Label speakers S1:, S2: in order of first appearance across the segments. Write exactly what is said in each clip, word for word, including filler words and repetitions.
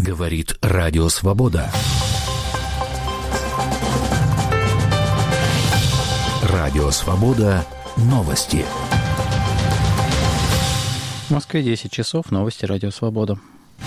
S1: Говорит Радио Свобода. Радио Свобода. Новости.
S2: В Москве десять часов. Новости Радио Свобода.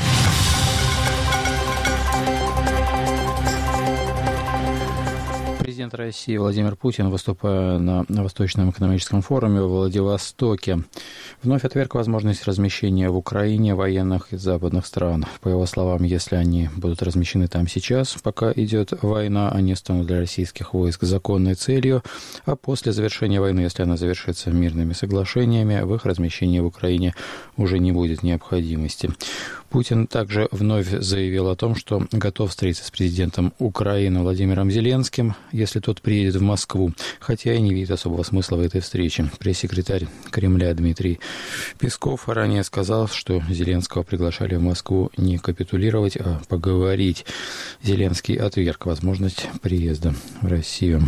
S2: Президент России Владимир Путин, выступая на Восточном экономическом форуме в Владивостоке, вновь отверг возможность размещения в Украине военных из западных стран. По его словам, если они будут размещены там сейчас, пока идет война, они станут для российских войск законной целью, а после завершения войны, если она завершится мирными соглашениями, в их размещении в Украине уже не будет необходимости. Путин также вновь заявил о том, что готов встретиться с президентом Украины Владимиром Зеленским, если тот приедет в Москву, хотя и не видит особого смысла в этой встрече. Пресс-секретарь Кремля Дмитрий Песков ранее сказал, что Зеленского приглашали в Москву не капитулировать, а поговорить. Зеленский отверг возможность приезда в Россию.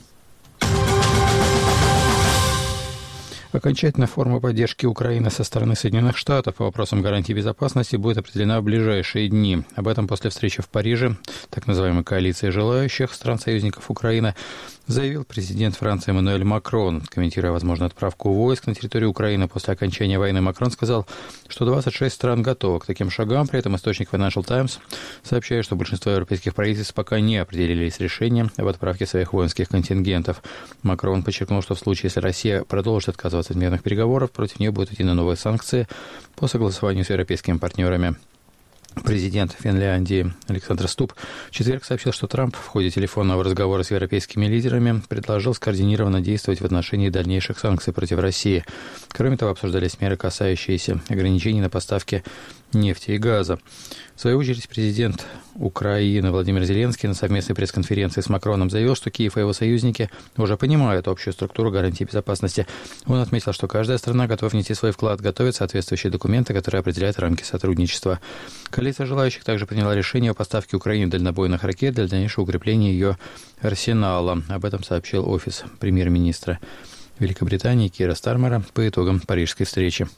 S2: Окончательная форма поддержки Украины со стороны Соединенных Штатов по вопросам гарантии безопасности будет определена в ближайшие дни. Об этом после встречи в Париже так называемой коалиции желающих стран-союзников Украины заявил президент Франции Эммануэль Макрон. Комментируя возможную отправку войск на территорию Украины после окончания войны, Макрон сказал, что двадцать шесть стран готовы к таким шагам. При этом источник Financial Times сообщает, что большинство европейских правительств пока не определились с решением об отправке своих воинских контингентов. Макрон подчеркнул, что в случае, если Россия продолжит отказываться от мирных переговоров, против нее будут идти на новые санкции по согласованию с европейскими партнерами. Президент Финляндии Александр Стуб в четверг сообщил, что Трамп в ходе телефонного разговора с европейскими лидерами предложил скоординированно действовать в отношении дальнейших санкций против России. Кроме того, обсуждались меры, касающиеся ограничений на поставки нефти и газа. В свою очередь, президент Украины Владимир Зеленский на совместной пресс-конференции с Макроном заявил, что Киев и его союзники уже понимают общую структуру гарантии безопасности. Он отметил, что каждая страна готова внести свой вклад, готовит соответствующие документы, которые определяют рамки сотрудничества. Коалиция желающих также приняла решение о поставке Украине дальнобойных ракет для дальнейшего укрепления ее арсенала. Об этом сообщил офис премьер-министра Великобритании Кира Стармера по итогам парижской встречи.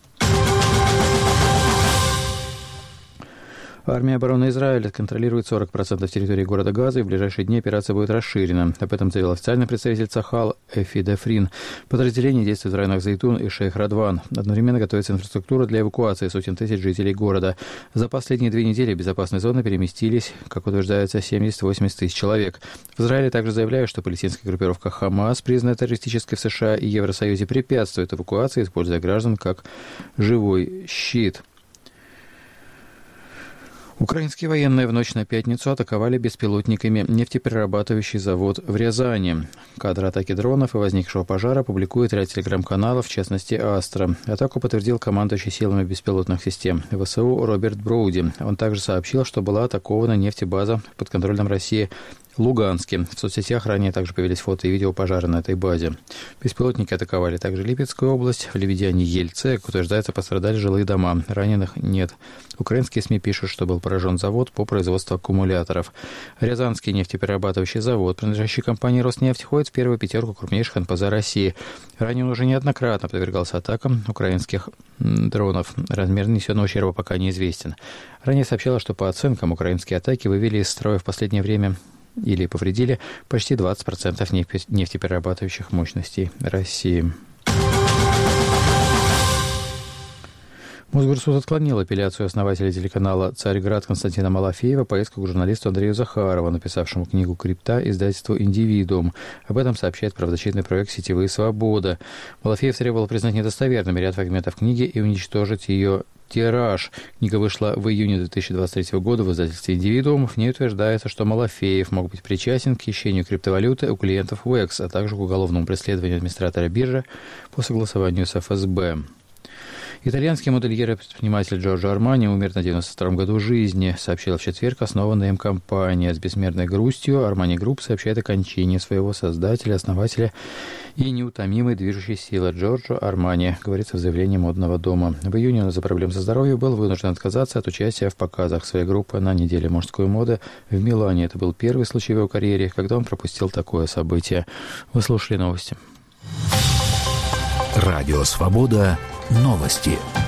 S2: Армия обороны Израиля контролирует сорок процентов территории города Газа, и в ближайшие дни операция будет расширена. Об этом заявил официальный представитель Цахал Эфи Дефрин. Подразделение действует в районах Зайтун и Шейх Радван. Одновременно готовится инфраструктура для эвакуации сотен тысяч жителей города. За последние две недели в безопасные зоны переместились, как утверждается, семьдесят-восемьдесят тысяч человек. В Израиле также заявляют, что палестинская группировка Хамас, признанная террористической в США и Евросоюзе, препятствует эвакуации, используя граждан как живой щит. Украинские военные в ночь на пятницу атаковали беспилотниками нефтеперерабатывающий завод в Рязани. Кадры атаки дронов и возникшего пожара публикует ряд телеграм-каналов, в частности «Астра». Атаку подтвердил командующий силами беспилотных систем ВСУ Роберт Броуди. Он также сообщил, что была атакована нефтебаза под контролем России в Луганске. В соцсетях ранее также появились фото и видео пожара на этой базе. Беспилотники атаковали также Липецкую область. В Лебедяне, Ельце, как утверждается, пострадали жилые дома. Раненых нет. Украинские СМИ пишут, что был поражен завод по производству аккумуляторов. Рязанский нефтеперерабатывающий завод, принадлежащий компании «Роснефть», входит в первую пятерку крупнейших эн пэ зэ России. Ранее он уже неоднократно подвергался атакам украинских дронов. Размер нанесенного ущерба пока неизвестен. Ранее сообщалось, что по оценкам украинские атаки вывели из строя в последнее время или повредили почти двадцать процентов нефтеперерабатывающих мощностей России. Мосгорсуд отклонил апелляцию основателя телеканала «Царьград» Константина Малафеева по иску к журналисту Андрею Захарову, написавшему книгу «Крипта» издательству «Индивидуум». Об этом сообщает правозащитный проект «Сетевые свободы». Малафеев требовал признать недостоверными ряд фрагментов книги и уничтожить ее тираж. Книга вышла в июне две тысячи двадцать третьего года в издательстве «Индивидуум». В ней утверждается, что Малафеев мог быть причастен к хищению криптовалюты у клиентов уэ экс, а также к уголовному преследованию администратора биржи по согласованию с эф эс бэ. Итальянский модельер и предприниматель Джорджо Армани умер на девяносто втором году жизни, сообщила в четверг основанная им компания. С безмерной грустью Армани Групп сообщает о кончине своего создателя, основателя и неутомимой движущей силы Джорджо Армани, говорится в заявлении модного дома. В июне он из-за проблем со здоровьем был вынужден отказаться от участия в показах своей группы на неделе мужской моды в Милане. Это был первый случай в его карьере, когда он пропустил такое событие. Вы слушали новости.
S1: Радио Свобода. Новости.